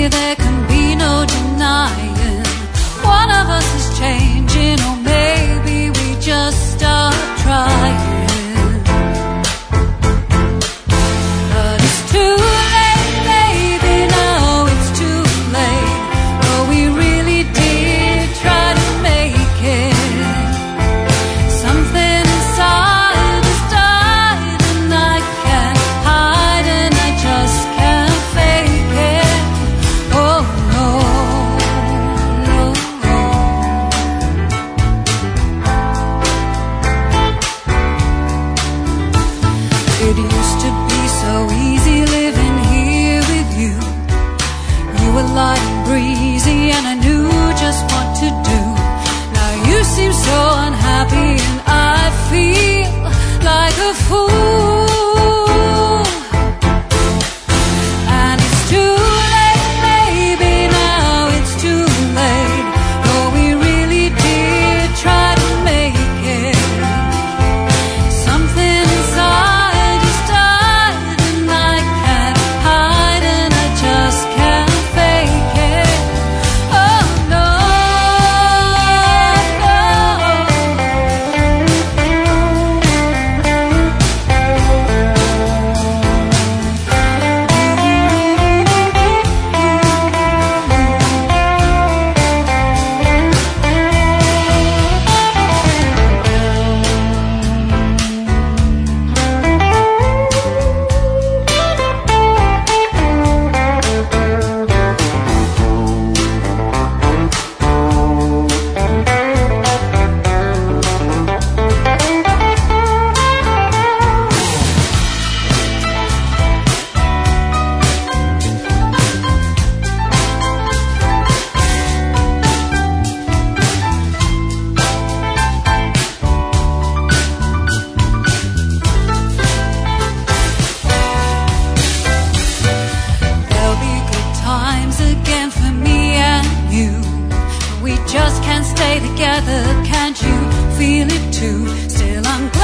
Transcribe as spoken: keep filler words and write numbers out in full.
there can be no denying one of us is changing, or maybe we just start trying. But it's too late, baby, now it's too late. But we really did try to make it. Something inside us died, and I can't hide, and I just can't fake it. Oh no, no, no. It used to be so easy living here with you. You were light and breezy, and I knew just what to do. Now you seem so unhappy, and I feel like a fool. And it's too late, baby, now it's too late. Though we really did try to make it. Something inside us died, and I can't hide, and I just can't fake it. Oh no, there'll be good times again for me and you. But we just can't stay together, can't you feel it too? Still I'm